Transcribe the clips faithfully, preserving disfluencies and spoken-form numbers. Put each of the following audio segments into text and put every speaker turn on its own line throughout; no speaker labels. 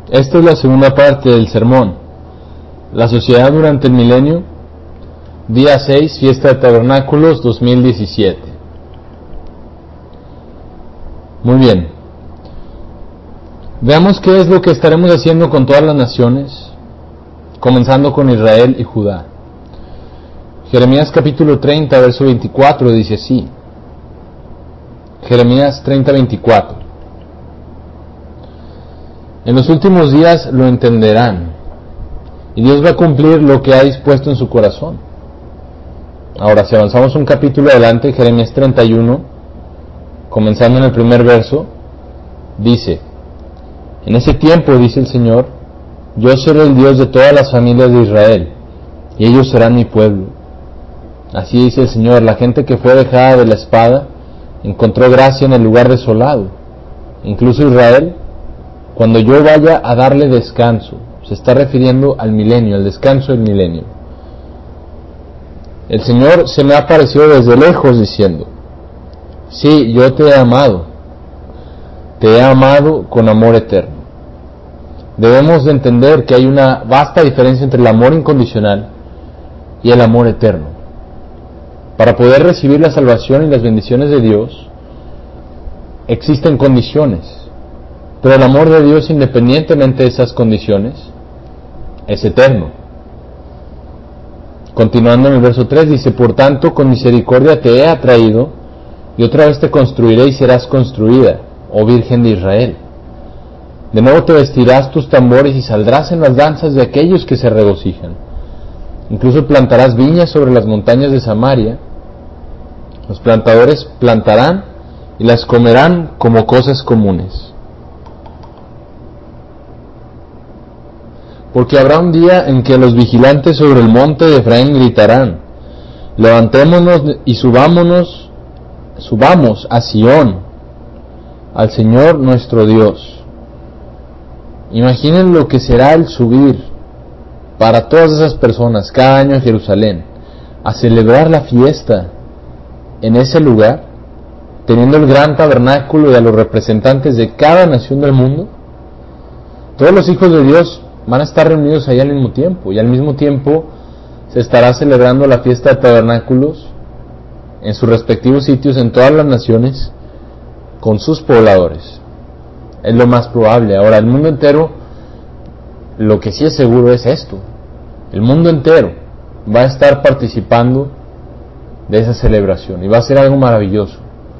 Esta es la segunda parte del sermón. La sociedad durante el milenio, día seis, fiesta de tabernáculos dos mil diecisiete. Muy bien. Veamos qué es lo que estaremos haciendo con todas las naciones, comenzando con Israel y Judá. Jeremías capítulo treinta, verso veinticuatro dice así. Jeremías treinta, veinticuatro. En los últimos días lo entenderán, y Dios va a cumplir lo que ha dispuesto en su corazón. Ahora, si avanzamos un capítulo adelante, Jeremías treinta y uno, comenzando en el primer verso, dice: En ese tiempo, dice el Señor, yo seré el Dios de todas las familias de Israel, y ellos serán mi pueblo. Así dice el Señor, la gente que fue dejada de la espada encontró gracia en el lugar desolado. Incluso Israel, cuando yo vaya a darle descanso, se está refiriendo al milenio, al descanso del milenio. El Señor se me ha aparecido desde lejos diciendo: sí, yo te he amado, te he amado con amor eterno. Debemos de entender que hay una vasta diferencia entre el amor incondicional y el amor eterno. Para poder recibir la salvación y las bendiciones de Dios, existen condiciones, pero el amor de Dios, independientemente de esas condiciones, es eterno. Continuando en el verso tres, dice: por tanto, con misericordia te he atraído, y otra vez te construiré y serás construida, oh Virgen de Israel. De nuevo te vestirás tus tambores y saldrás en las danzas de aquellos que se regocijan. Incluso plantarás viñas sobre las montañas de Samaria. Los plantadores plantarán y las comerán como cosas comunes. Porque habrá un día en que los vigilantes sobre el monte de Efraín gritarán: levantémonos y subámonos, subamos a Sión, al Señor nuestro Dios. Imaginen lo que será el subir para todas esas personas cada año a Jerusalén, a celebrar la fiesta en ese lugar, teniendo el gran tabernáculo y a los representantes de cada nación del mundo. Todos los hijos de Dios van a estar reunidos ahí al mismo tiempo, y al mismo tiempo se estará celebrando la fiesta de tabernáculos en sus respectivos sitios en todas las naciones con sus pobladores. Es lo más probable. Ahora, el mundo entero, lo que sí es seguro es esto: el mundo entero va a estar participando de esa celebración y va a ser algo maravilloso.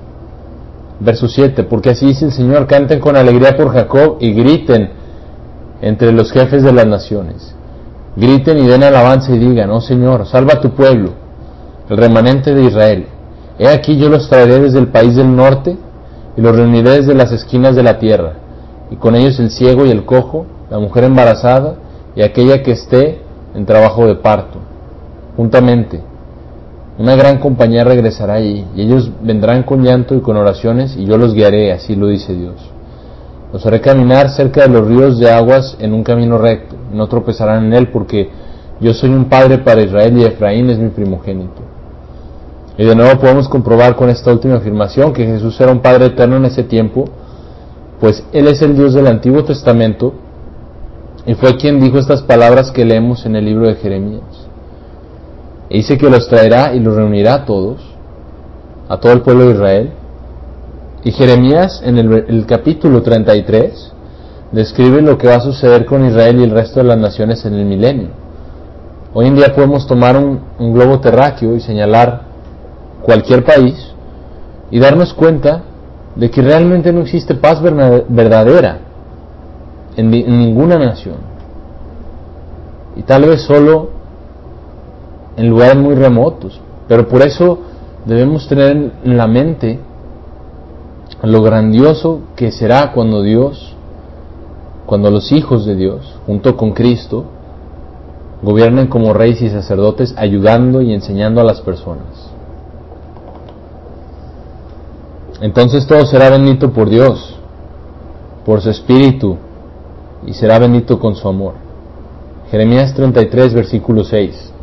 Verso siete: porque así dice el Señor, canten con alegría por Jacob y griten entre los jefes de las naciones. Griten y den alabanza y digan: oh Señor, salva a tu pueblo, el remanente de Israel. He aquí yo los traeré desde el país del norte y los reuniré desde las esquinas de la tierra, y con ellos el ciego y el cojo, la mujer embarazada y aquella que esté en trabajo de parto. Juntamente una gran compañía regresará allí, y ellos vendrán con llanto y con oraciones, y yo los guiaré, así lo dice Dios. Los haré caminar cerca de los ríos de aguas en un camino recto, y no tropezarán en él, porque yo soy un padre para Israel y Efraín es mi primogénito. Y de nuevo podemos comprobar con esta última afirmación que Jesús era un Padre eterno en ese tiempo, pues Él es el Dios del Antiguo Testamento, y fue quien dijo estas palabras que leemos en el libro de Jeremías. E dice que los traerá y los reunirá a todos, a todo el pueblo de Israel. Y Jeremías, en el, el capítulo treinta y tres, describe lo que va a suceder con Israel y el resto de las naciones en el milenio. Hoy en día podemos tomar un, un globo terráqueo y señalar cualquier país y darnos cuenta de que realmente no existe paz verdadera en, en ninguna nación, y tal vez solo en lugares muy remotos. Pero por eso debemos tener en la mente lo grandioso que será cuando Dios, cuando los hijos de Dios, junto con Cristo, gobiernen como reyes y sacerdotes, ayudando y enseñando a las personas. Entonces todo será bendito por Dios, por su Espíritu, y será bendito con su amor. Jeremías treinta y tres, versículo seis,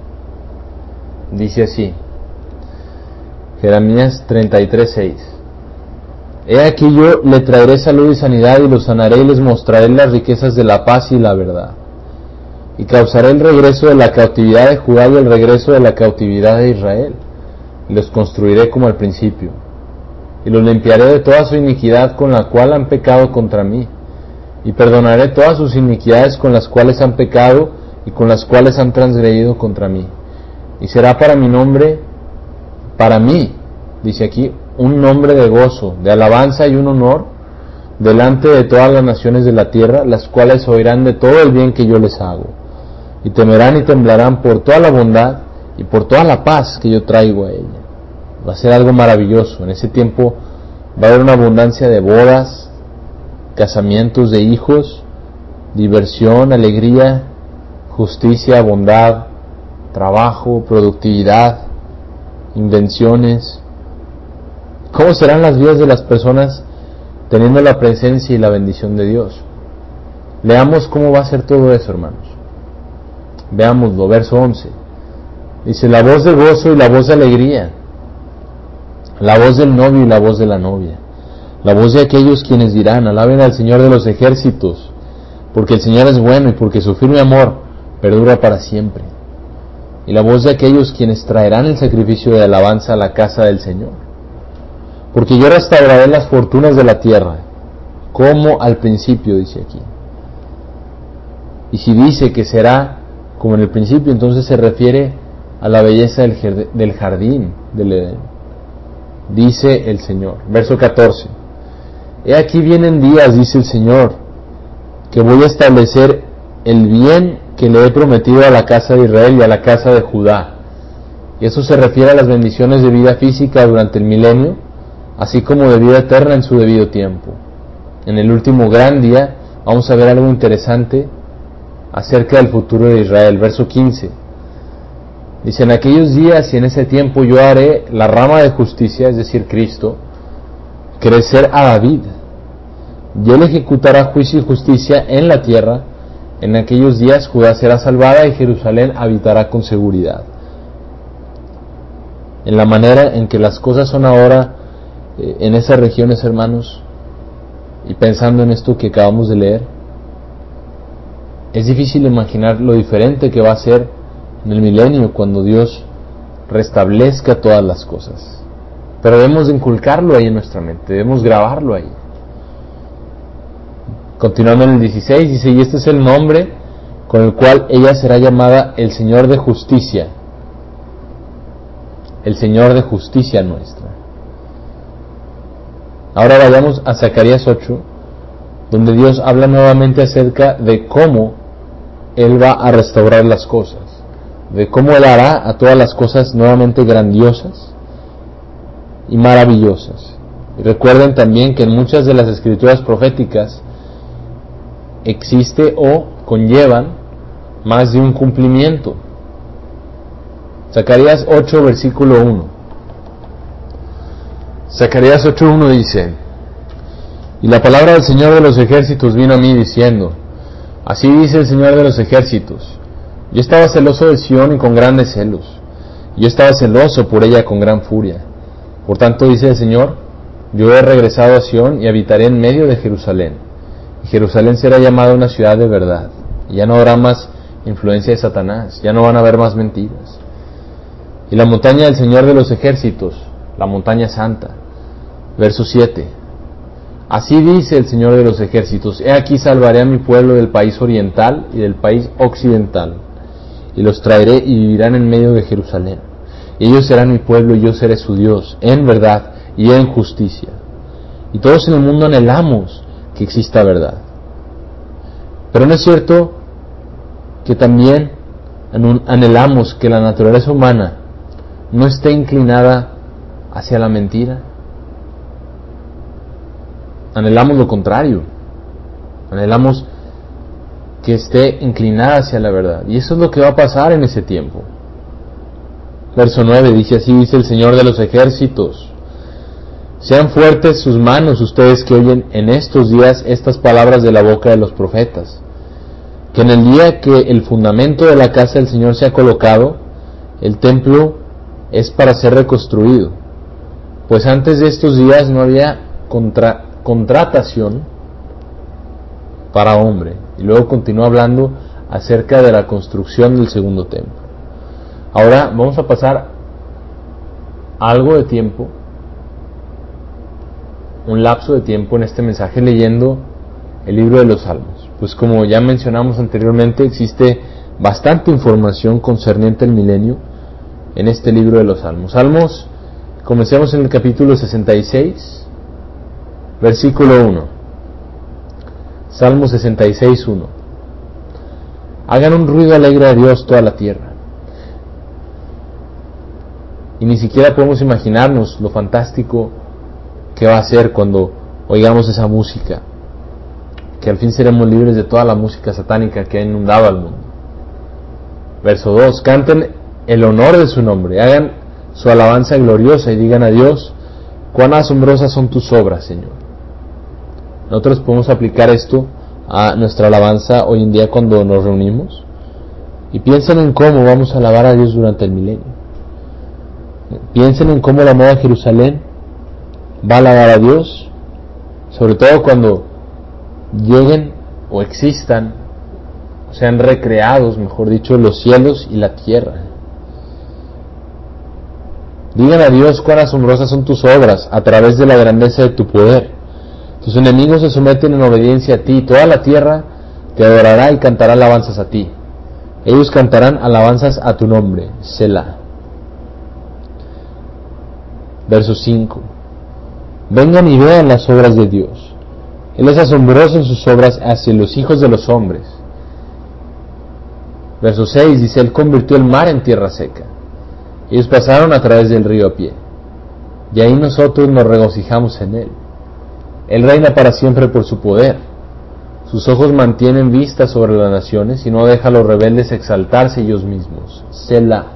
dice así. Jeremías treinta y tres, seis: He aquí yo le traeré salud y sanidad, y los sanaré, y les mostraré las riquezas de la paz y la verdad. Y causaré el regreso de la cautividad de Judá y el regreso de la cautividad de Israel. Y los construiré como al principio. Y los limpiaré de toda su iniquidad con la cual han pecado contra mí. Y perdonaré todas sus iniquidades con las cuales han pecado y con las cuales han transgredido contra mí. Y será para mi nombre, para mí, dice aquí, un nombre de gozo, de alabanza y un honor delante de todas las naciones de la tierra, las cuales oirán de todo el bien que yo les hago, y temerán y temblarán por toda la bondad y por toda la paz que yo traigo a ella. Va a ser algo maravilloso. En ese tiempo va a haber una abundancia de bodas, casamientos de hijos, diversión, alegría, justicia, bondad, trabajo, productividad, invenciones. ¿Cómo serán las vidas de las personas teniendo la presencia y la bendición de Dios? Leamos cómo va a ser todo eso, hermanos. Veámoslo, verso once. Dice, la voz de gozo y la voz de alegría, la voz del novio y la voz de la novia, la voz de aquellos quienes dirán, alaben al Señor de los ejércitos, porque el Señor es bueno y porque su firme amor perdura para siempre. Y la voz de aquellos quienes traerán el sacrificio de alabanza a la casa del Señor. Porque yo restauraré las fortunas de la tierra, como al principio, dice aquí. Y si dice que será como en el principio, entonces se refiere a la belleza del jardín del Edén. Dice el Señor. Verso catorce. He aquí vienen días, dice el Señor, que voy a establecer el bien que le he prometido a la casa de Israel y a la casa de Judá. Y eso se refiere a las bendiciones de vida física durante el milenio, así como de vida eterna en su debido tiempo. En el último gran día vamos a ver algo interesante acerca del futuro de Israel. Verso quince. Dice, en aquellos días y en ese tiempo yo haré la rama de justicia, es decir, Cristo, crecer a David. Y él ejecutará juicio y justicia en la tierra. En aquellos días Judá será salvada y Jerusalén habitará con seguridad. En la manera en que las cosas son ahora eh, en esas regiones, hermanos, y pensando en esto que acabamos de leer, es difícil imaginar lo diferente que va a ser en el milenio cuando Dios restablezca todas las cosas. Pero debemos de inculcarlo ahí en nuestra mente, debemos grabarlo ahí. Continuando en el dieciséis, dice, y este es el nombre con el cual ella será llamada el Señor de Justicia. El Señor de Justicia nuestra. Ahora vayamos a Zacarías ocho, donde Dios habla nuevamente acerca de cómo Él va a restaurar las cosas, de cómo Él hará a todas las cosas nuevamente grandiosas y maravillosas. Y recuerden también que en muchas de las escrituras proféticas existe o conllevan más de un cumplimiento. Zacarías ocho, versículo uno. Zacarías ocho uno dice, y la palabra del Señor de los ejércitos vino a mí diciendo, así dice el Señor de los ejércitos, yo estaba celoso de Sión y con grandes celos, yo estaba celoso por ella con gran furia. Por tanto dice el Señor, yo he regresado a Sión y habitaré en medio de Jerusalén. Y Jerusalén será llamada una ciudad de verdad. Y ya no habrá más influencia de Satanás, ya no van a haber más mentiras. Y la montaña del Señor de los ejércitos, la montaña santa. Verso siete. Así dice el Señor de los ejércitos, he aquí salvaré a mi pueblo del país oriental y del país occidental, y los traeré y vivirán en medio de Jerusalén. Y ellos serán mi pueblo y yo seré su Dios, en verdad y en justicia. Y todos en el mundo anhelamos que exista verdad. Pero no es cierto que también anhelamos que la naturaleza humana no esté inclinada hacia la mentira. Anhelamos lo contrario. Anhelamos que esté inclinada hacia la verdad. Y eso es lo que va a pasar en ese tiempo. Verso nueve dice, así dice el Señor de los ejércitos, sean fuertes sus manos ustedes que oyen en estos días estas palabras de la boca de los profetas, que en el día que el fundamento de la casa del Señor sea colocado, el templo es para ser reconstruido, pues antes de estos días no había contra, contratación para hombre. Y luego continúa hablando acerca de la construcción del segundo templo. Ahora vamos a pasar algo de tiempo, un lapso de tiempo en este mensaje leyendo el libro de los Salmos. Pues como ya mencionamos anteriormente, existe bastante información concerniente al milenio en este libro de los Salmos. Salmos, comencemos en el capítulo sesenta y seis, versículo uno. Salmo sesenta y seis, uno. Hagan un ruido alegre a Dios toda la tierra. Y ni siquiera podemos imaginarnos lo fantástico que va a ser cuando oigamos esa música, que al fin seremos libres de toda la música satánica que ha inundado al mundo. Verso dos. Canten el honor de su nombre, hagan su alabanza gloriosa y digan a Dios: cuán asombrosas son tus obras, Señor. Nosotros podemos aplicar esto a nuestra alabanza hoy en día cuando nos reunimos, y piensen en cómo vamos a alabar a Dios durante el milenio. Piensen en cómo la Nueva Jerusalén va a alabar a Dios, sobre todo cuando lleguen o existan, o sean recreados, mejor dicho, los cielos y la tierra. Digan a Dios cuán asombrosas son tus obras a través de la grandeza de tu poder. Tus enemigos se someten en obediencia a ti, toda la tierra te adorará y cantará alabanzas a ti. Ellos cantarán alabanzas a tu nombre, Selah. Verso cinco. Vengan y vean las obras de Dios. Él es asombroso en sus obras hacia los hijos de los hombres. Verso seis dice: Él convirtió el mar en tierra seca. Ellos pasaron a través del río a pie, y ahí nosotros nos regocijamos en Él. Él reina para siempre por su poder. Sus ojos mantienen vista sobre las naciones y no deja a los rebeldes exaltarse ellos mismos. Selah.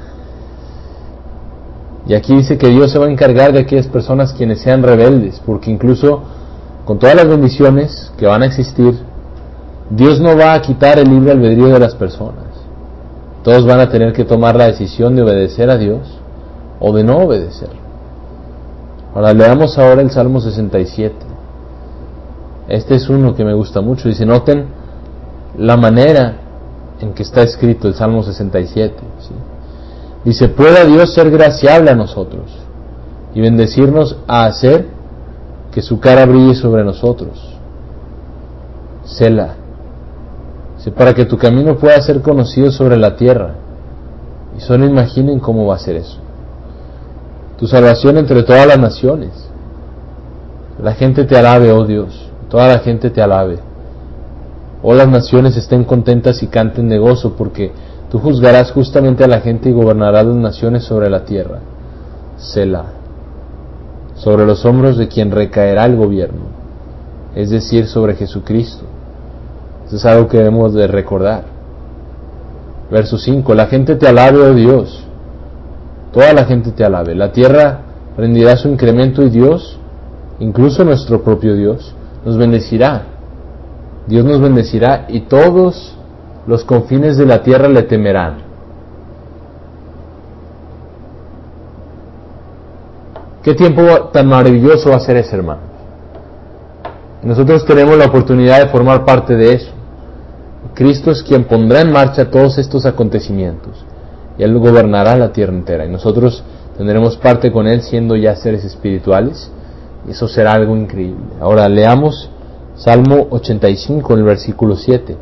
Y aquí dice que Dios se va a encargar de aquellas personas quienes sean rebeldes, porque incluso con todas las bendiciones que van a existir, Dios no va a quitar el libre albedrío de las personas. Todos van a tener que tomar la decisión de obedecer a Dios o de no obedecer. Ahora leamos ahora el Salmo sesenta y siete. Este es uno que me gusta mucho. Dice, noten la manera en que está escrito el Salmo sesenta y siete, ¿sí? Dice: pueda Dios ser graciable a nosotros y bendecirnos a hacer que su cara brille sobre nosotros. Selah. Dice: para que tu camino pueda ser conocido sobre la tierra. Y solo imaginen cómo va a ser eso. Tu salvación entre todas las naciones. La gente te alabe, oh Dios. Toda la gente te alabe. Oh, las naciones estén contentas y canten de gozo, porque tú juzgarás justamente a la gente y gobernarás las naciones sobre la tierra. Selah. Sobre los hombros de quien recaerá el gobierno, es decir, sobre Jesucristo. Eso es algo que debemos de recordar. Verso cinco. La gente te alabe, oh Dios. Toda la gente te alabe. La tierra rendirá su incremento y Dios, incluso nuestro propio Dios, nos bendecirá. Dios nos bendecirá y todos los confines de la tierra le temerán. ¿Qué tiempo tan maravilloso va a ser ese, hermano? Nosotros tenemos la oportunidad de formar parte de eso. Cristo es quien pondrá en marcha todos estos acontecimientos y Él gobernará la tierra entera y nosotros tendremos parte con Él siendo ya seres espirituales, y eso será algo increíble. Ahora leamos Salmo ochenta y cinco en el versículo siete.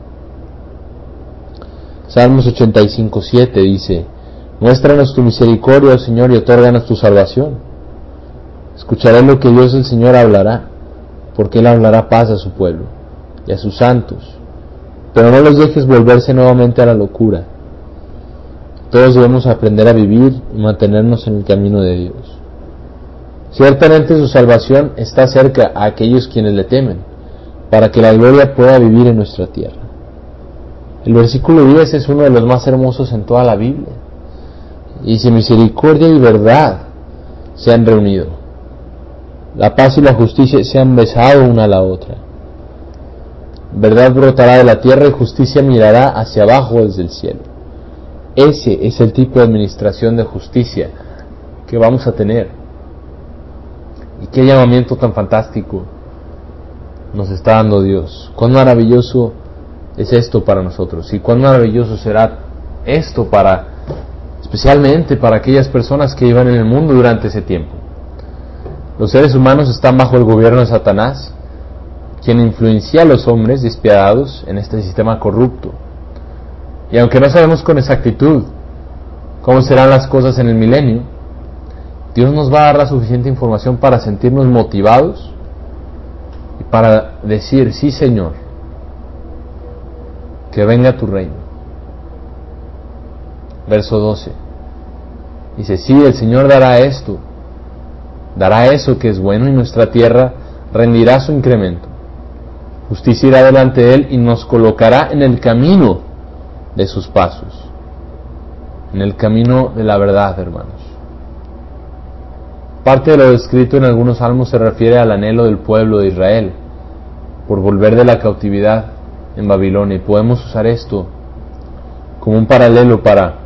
Salmos ochenta y cinco, siete dice: muéstranos tu misericordia, oh Señor, y otórganos tu salvación. Escucharé lo que Dios el Señor hablará, porque Él hablará paz a su pueblo y a sus santos, pero no los dejes volverse nuevamente a la locura. Todos debemos aprender a vivir y mantenernos en el camino de Dios. Ciertamente su salvación está cerca a aquellos quienes le temen, para que la gloria pueda vivir en nuestra tierra. El versículo diez es uno de los más hermosos en toda la Biblia. Y dice: misericordia y verdad se han reunido. La paz y la justicia se han besado una a la otra. Verdad brotará de la tierra y justicia mirará hacia abajo desde el cielo. Ese es el tipo de administración de justicia que vamos a tener. Y qué llamamiento tan fantástico nos está dando Dios. Cuán maravilloso es esto para nosotros, y cuán maravilloso será esto para, especialmente para aquellas personas que iban en el mundo durante ese tiempo. Los seres humanos están bajo el gobierno de Satanás, quien influencia a los hombres despiadados en este sistema corrupto. Y aunque no sabemos con exactitud cómo serán las cosas en el milenio, Dios nos va a dar la suficiente información para sentirnos motivados y para decir: sí, Señor, que venga tu reino. Verso doce dice: sí, el Señor dará esto, dará eso que es bueno, y nuestra tierra rendirá su incremento. Justicia irá delante de Él y nos colocará en el camino de sus pasos, en el camino de la verdad, hermanos. Parte de lo descrito en algunos salmos se refiere al anhelo del pueblo de Israel por volver de la cautividad en Babilonia, y podemos usar esto como un paralelo para,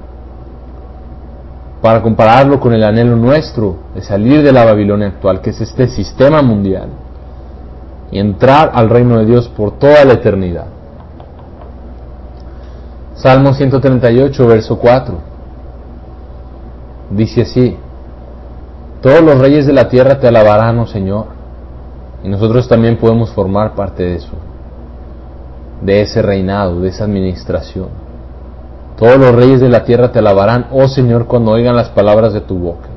para compararlo con el anhelo nuestro de salir de la Babilonia actual, que es este sistema mundial, y entrar al reino de Dios por toda la eternidad. Salmo ciento treinta y ocho, verso cuatro, dice así: todos los reyes de la tierra te alabarán, oh Señor. Y nosotros también podemos formar parte de eso, de ese reinado, de esa administración. Todos los reyes de la tierra te alabarán, oh Señor, cuando oigan las palabras de tu boca.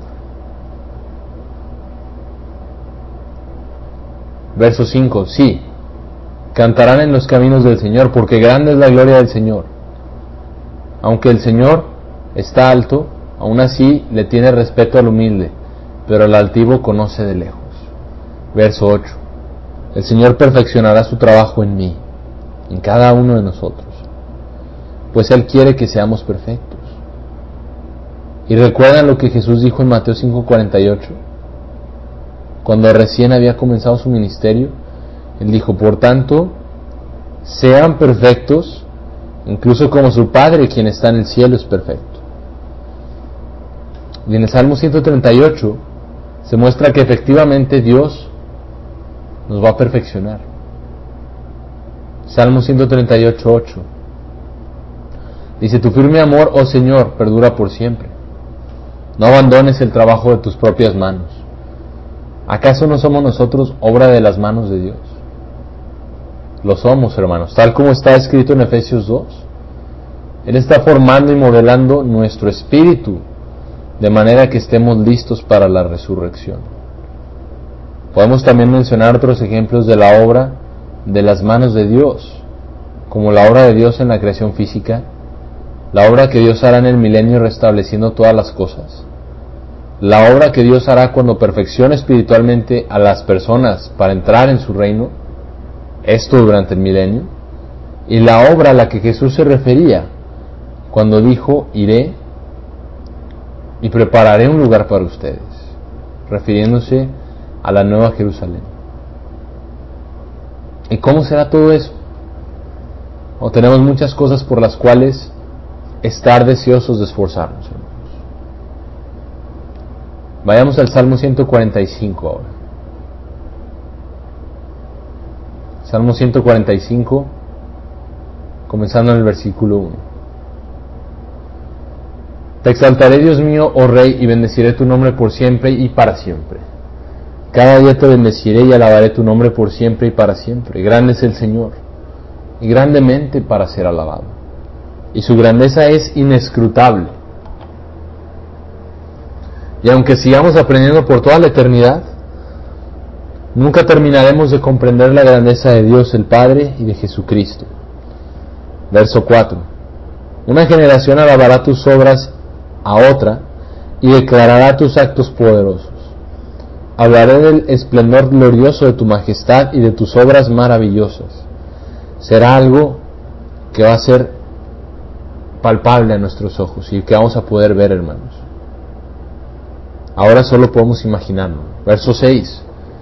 Verso cinco, sí, cantarán en los caminos del Señor, porque grande es la gloria del Señor. Aunque el Señor está alto, aún así le tiene respeto al humilde, pero al altivo conoce de lejos. Verso ocho, el Señor perfeccionará su trabajo en mí, en cada uno de nosotros, pues Él quiere que seamos perfectos. ¿Y recuerdan lo que Jesús dijo en Mateo cinco cuarenta y ocho? Cuando recién había comenzado su ministerio, Él dijo: por tanto, sean perfectos, incluso como su Padre quien está en el cielo es perfecto. Y en el Salmo ciento treinta y ocho se muestra que efectivamente Dios nos va a perfeccionar. Salmo ciento treinta y ocho, ocho dice: tu firme amor, oh Señor, perdura por siempre. No abandones el trabajo de tus propias manos. ¿Acaso no somos nosotros obra de las manos de Dios? Lo somos, hermanos, tal como está escrito en Efesios dos. Él está formando y modelando nuestro espíritu de manera que estemos listos para la resurrección. Podemos también mencionar otros ejemplos de la obra de las manos de Dios, como la obra de Dios en la creación física, la obra que Dios hará en el milenio restableciendo todas las cosas, la obra que Dios hará cuando perfeccione espiritualmente a las personas para entrar en su reino, esto durante el milenio, y la obra a la que Jesús se refería cuando dijo: iré y prepararé un lugar para ustedes, refiriéndose a la Nueva Jerusalén. ¿Y cómo será todo eso? O tenemos muchas cosas por las cuales estar deseosos de esforzarnos, hermanos. Vayamos al Salmo ciento cuarenta y cinco ahora. Salmo ciento cuarenta y cinco, comenzando en el versículo uno. Te exaltaré, Dios mío, oh Rey, y bendeciré tu nombre por siempre y para siempre. Cada día te bendeciré y alabaré tu nombre por siempre y para siempre. Grande es el Señor, y grandemente para ser alabado, y su grandeza es inescrutable. Y aunque sigamos aprendiendo por toda la eternidad, nunca terminaremos de comprender la grandeza de Dios el Padre y de Jesucristo. Verso cuatro. Una generación alabará tus obras a otra y declarará tus actos poderosos. Hablaré del esplendor glorioso de tu majestad y de tus obras maravillosas. Será algo que va a ser palpable a nuestros ojos y que vamos a poder ver, hermanos. Ahora solo podemos imaginarlo. Verso seis.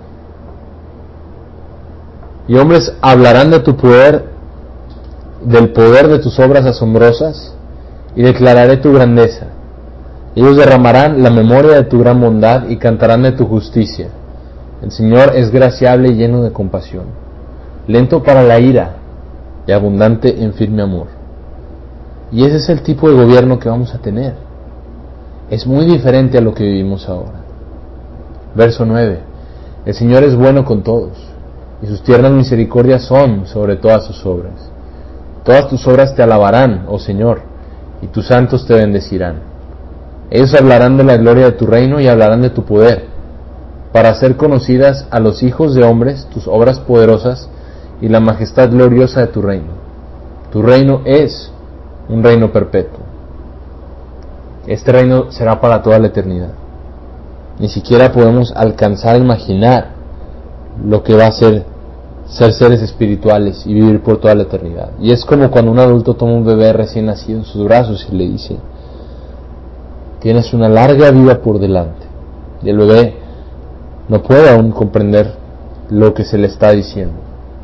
Y hombres hablarán de tu poder, del poder de tus obras asombrosas, y declararé tu grandeza. Ellos derramarán la memoria de tu gran bondad y cantarán de tu justicia, El Señor es graciable y lleno de compasión, lento para la ira y abundante en firme amor. Y ese es el tipo de gobierno que vamos a tener. Es muy diferente a lo que vivimos ahora. Verso nueve. El Señor es bueno con todos, y sus tiernas misericordias son sobre todas sus obras. Todas tus obras te alabarán, oh Señor, y tus santos te bendecirán. Ellos hablarán de la gloria de tu reino y hablarán de tu poder, para hacer conocidas a los hijos de hombres tus obras poderosas y la majestad gloriosa de tu reino. Tu reino es un reino perpetuo. Este reino será para toda la eternidad. Ni siquiera podemos alcanzar a imaginar lo que va a ser ser seres espirituales y vivir por toda la eternidad. Y es como cuando un adulto toma un bebé recién nacido en sus brazos y le dice: tienes una larga vida por delante. Y el bebé no puede aún comprender lo que se le está diciendo.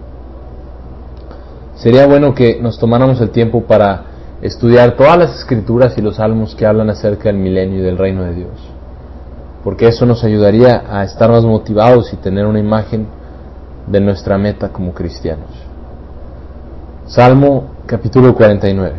Sería bueno que nos tomáramos el tiempo para estudiar todas las escrituras y los salmos que hablan acerca del milenio y del reino de Dios, porque eso nos ayudaría a estar más motivados y tener una imagen de nuestra meta como cristianos. Salmo capítulo cuarenta y nueve.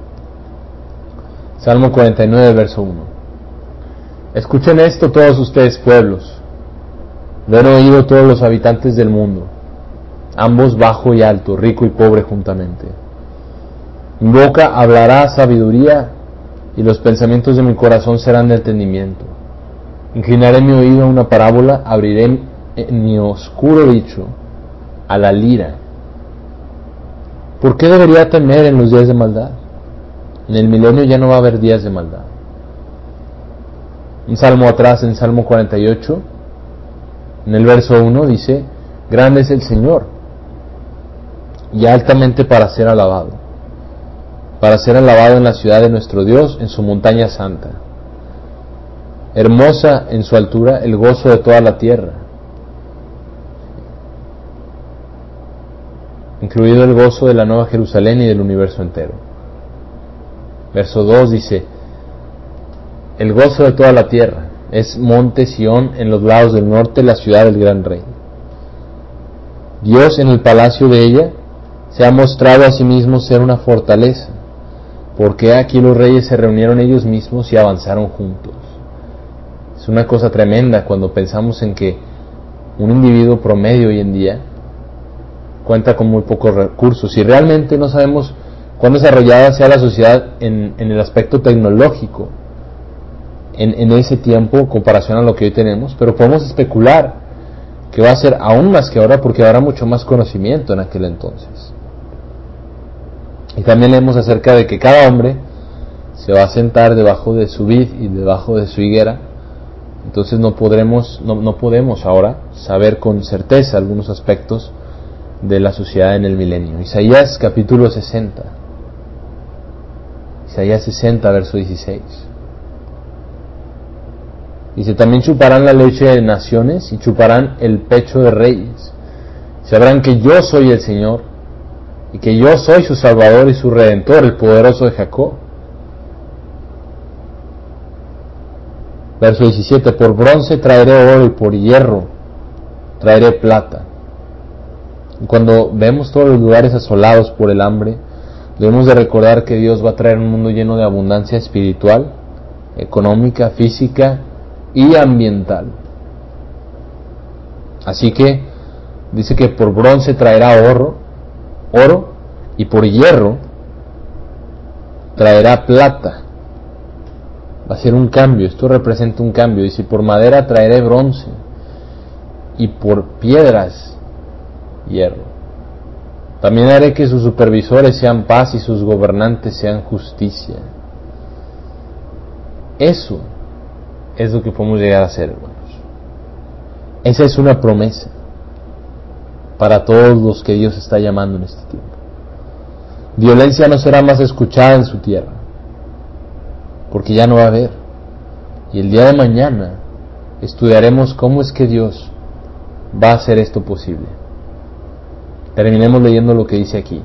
Salmo cuarenta y nueve, verso uno. Escuchen esto todos ustedes, pueblos, lo han oído todos los habitantes del mundo, ambos bajo y alto, rico y pobre juntamente. Mi boca hablará sabiduría, y los pensamientos de mi corazón serán de entendimiento. Inclinaré mi oído a una parábola, abriré en mi oscuro dicho a la lira. ¿Por qué debería temer en los días de maldad? En el milenio ya no va a haber días de maldad. Un salmo atrás, en Salmo cuarenta y ocho, en el verso uno dice: grande es el Señor y altamente para ser alabado, para ser alabado en la ciudad de nuestro Dios, en su montaña santa. Hermosa en su altura, el gozo de toda la tierra, incluido el gozo de la Nueva Jerusalén y del universo entero. Verso dos dice: el gozo de toda la tierra es monte Sión, en los lados del norte, la ciudad del gran rey. Dios en el palacio de ella se ha mostrado a sí mismo ser una fortaleza, porque aquí los reyes se reunieron ellos mismos y avanzaron juntos. Es una cosa tremenda cuando pensamos en que un individuo promedio hoy en día cuenta con muy pocos recursos, y realmente no sabemos cuán desarrollada sea la sociedad en, en el aspecto tecnológico en, en ese tiempo en comparación a lo que hoy tenemos, pero podemos especular que va a ser aún más que ahora, porque habrá mucho más conocimiento en aquel entonces. Y también leemos acerca de que cada hombre se va a sentar debajo de su vid y debajo de su higuera. Entonces no podremos, no, no podemos ahora saber con certeza algunos aspectos de la sociedad en el milenio. Isaías capítulo sesenta. Isaías sesenta, verso dieciséis. Dice: también chuparán la leche de naciones y chuparán el pecho de reyes. Sabrán que yo soy el Señor, y que yo soy su Salvador y su Redentor, el poderoso de Jacob. Verso diecisiete: por bronce traeré oro y por hierro traeré plata. Y cuando vemos todos los lugares asolados por el hambre, debemos de recordar que Dios va a traer un mundo lleno de abundancia espiritual, económica, física y ambiental. Así que dice que por bronce traerá oro, oro y por hierro traerá plata. Va a ser un cambio, esto representa un cambio. Dice: por madera traeré bronce y por piedras hierro. También haré que sus supervisores sean paz y sus gobernantes sean justicia. Eso es lo que podemos llegar a ser, hermanos. Esa es una promesa para todos los que Dios está llamando en este tiempo. Violencia no será más escuchada en su tierra, porque ya no va a haber. Y el día de mañana estudiaremos cómo es que Dios va a hacer esto posible. Terminemos leyendo lo que dice aquí.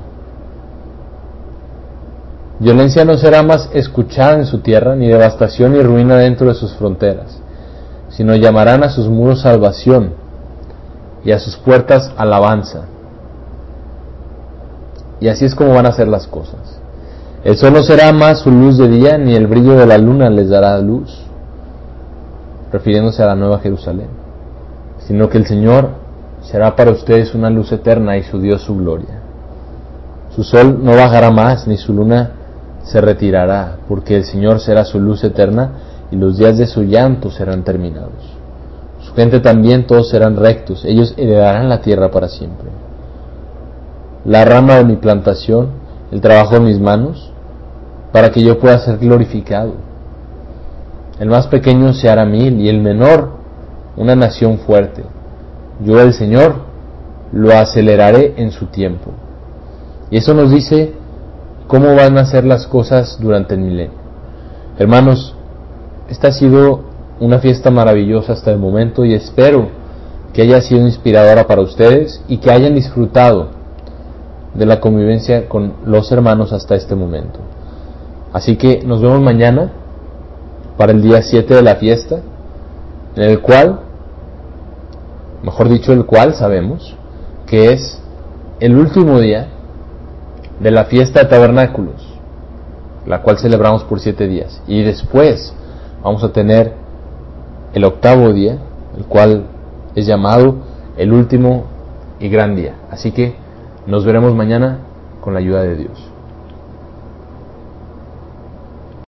Violencia no será más escuchada en su tierra, ni devastación ni ruina dentro de sus fronteras, sino llamarán a sus muros salvación, y a sus puertas alabanza. Y así es como van a ser las cosas. El sol no será más su luz de día, ni el brillo de la luna les dará luz, refiriéndose a la Nueva Jerusalén, sino que el Señor será para ustedes una luz eterna y su Dios su gloria. Su sol no bajará más, ni su luna se retirará, porque el Señor será su luz eterna, y los días de su llanto serán terminados. Su gente también todos serán rectos, ellos heredarán la tierra para siempre. La rama de mi plantación, el trabajo de mis manos, para que yo pueda ser glorificado. El más pequeño se hará mil, y el menor una nación fuerte. Yo, el Señor, lo aceleraré en su tiempo. Y eso nos dice cómo van a ser las cosas durante el milenio. Hermanos, esta ha sido una fiesta maravillosa hasta el momento, y espero que haya sido inspiradora para ustedes y que hayan disfrutado de la convivencia con los hermanos hasta este momento. Así que nos vemos mañana para el día siete de la fiesta, en el cual, mejor dicho, el cual sabemos que es el último día de la fiesta de tabernáculos, la cual celebramos por siete días, y después vamos a tener el octavo día, el cual es llamado el último y gran día. Así que nos veremos mañana con la ayuda de Dios.